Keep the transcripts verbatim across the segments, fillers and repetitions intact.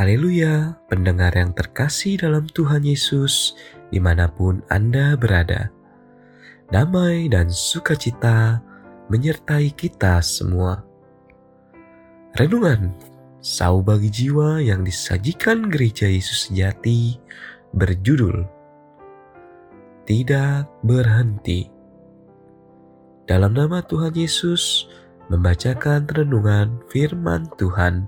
Haleluya, pendengar yang terkasih dalam Tuhan Yesus, dimanapun Anda berada. Damai dan sukacita menyertai kita semua. Renungan Sau bagi jiwa yang disajikan Gereja Yesus Sejati berjudul Tidak Berhenti. Dalam nama Tuhan Yesus, membacakan renungan firman Tuhan.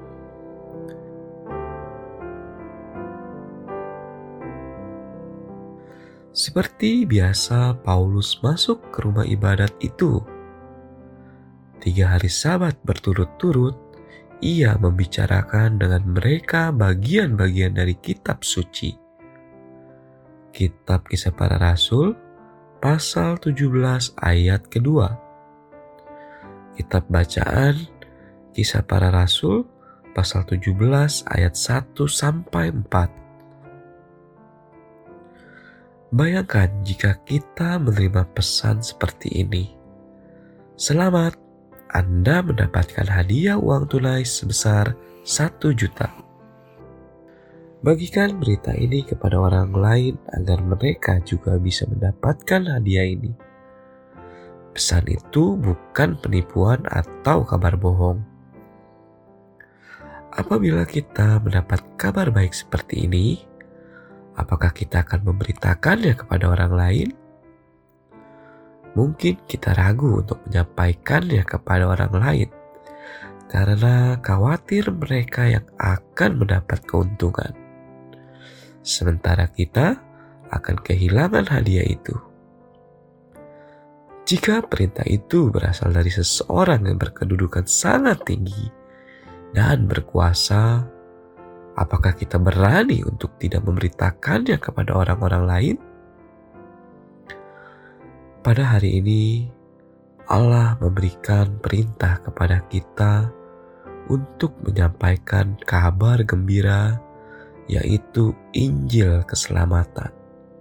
Seperti biasa, Paulus masuk ke rumah ibadat itu. Tiga hari Sabat berturut-turut, ia membicarakan dengan mereka bagian-bagian dari kitab suci. Kitab Kisah Para Rasul, pasal tujuh belas ayat kedua. Kitab bacaan, Kisah Para Rasul, pasal tujuh belas ayat satu sampai empat. Bayangkan jika kita menerima pesan seperti ini. Selamat, Anda mendapatkan hadiah uang tunai sebesar satu juta. Bagikan berita ini kepada orang lain agar mereka juga bisa mendapatkan hadiah ini. Pesan itu bukan penipuan atau kabar bohong. Apabila kita mendapat kabar baik seperti ini, apakah kita akan memberitakannya kepada orang lain? Mungkin kita ragu untuk menyampaikannya kepada orang lain karena khawatir mereka yang akan mendapat keuntungan, sementara kita akan kehilangan hadiah itu. Jika perintah itu berasal dari seseorang yang berkedudukan sangat tinggi dan berkuasa, apakah kita berani untuk tidak memberitakannya kepada orang-orang lain? Pada hari ini, Allah memberikan perintah kepada kita untuk menyampaikan kabar gembira, yaitu Injil keselamatan.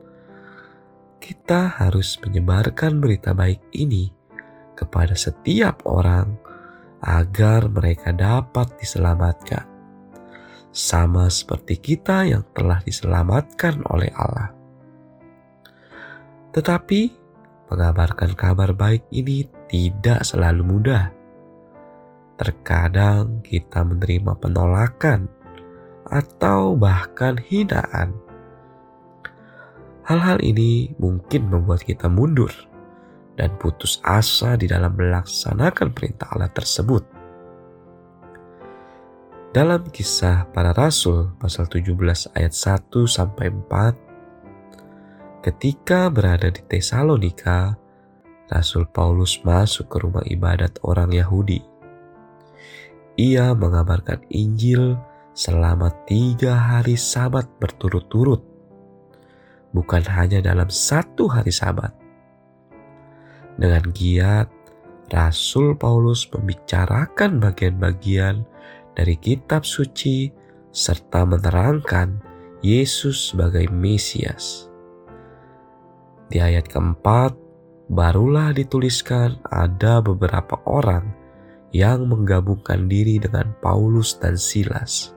Kita harus menyebarkan berita baik ini kepada setiap orang agar mereka dapat diselamatkan, sama seperti kita yang telah diselamatkan oleh Allah. Tetapi mengabarkan kabar baik ini tidak selalu mudah. Terkadang kita menerima penolakan atau bahkan hinaan. Hal-hal ini mungkin membuat kita mundur dan putus asa di dalam melaksanakan perintah Allah tersebut. Dalam Kisah Para Rasul pasal tujuh belas ayat satu sampai empat, ketika berada di Tesalonika, Rasul Paulus masuk ke rumah ibadat orang Yahudi. Ia mengabarkan Injil selama tiga hari Sabat berturut-turut, bukan hanya dalam satu hari Sabat. Dengan giat, Rasul Paulus membicarakan bagian-bagian dari kitab suci serta menerangkan Yesus sebagai Mesias. Di ayat keempat, barulah dituliskan ada beberapa orang yang menggabungkan diri dengan Paulus dan Silas.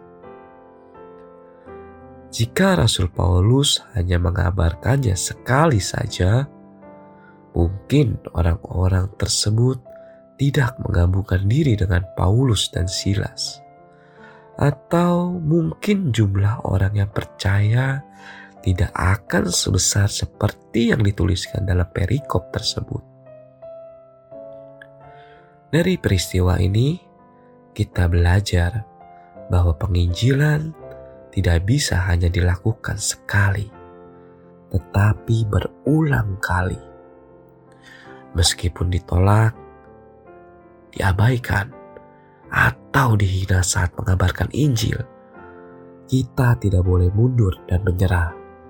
Jika Rasul Paulus hanya mengabarkannya sekali saja, mungkin orang-orang tersebut tidak menggabungkan diri dengan Paulus dan Silas. Atau mungkin jumlah orang yang percaya tidak akan sebesar seperti yang dituliskan dalam perikop tersebut. Dari peristiwa ini, kita belajar bahwa penginjilan tidak bisa hanya dilakukan sekali, tetapi berulang kali. Meskipun ditolak, diabaikan, atau dihina saat mengabarkan Injil, kita tidak boleh mundur dan menyerah.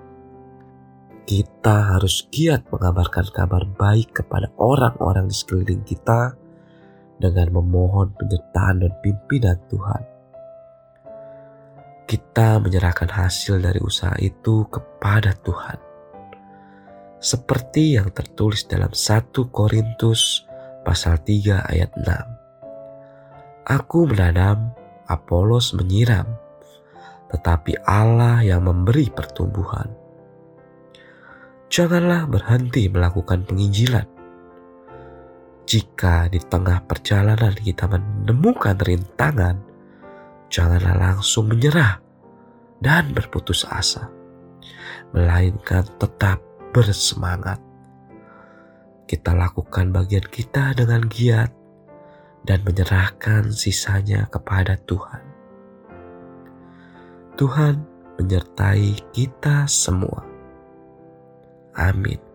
Kita harus giat mengabarkan kabar baik kepada orang-orang di sekeliling kita dengan memohon penyertaan dan pimpinan Tuhan. Kita menyerahkan hasil dari usaha itu kepada Tuhan. Seperti yang tertulis dalam satu Korintus pasal tiga ayat enam. Aku menanam, Apolos menyiram, tetapi Allah yang memberi pertumbuhan. Janganlah berhenti melakukan penginjilan. Jika di tengah perjalanan kita menemukan rintangan, janganlah langsung menyerah dan berputus asa, melainkan tetap bersemangat. Kita lakukan bagian kita dengan giat dan menyerahkan sisanya kepada Tuhan. Tuhan menyertai kita semua. Amin.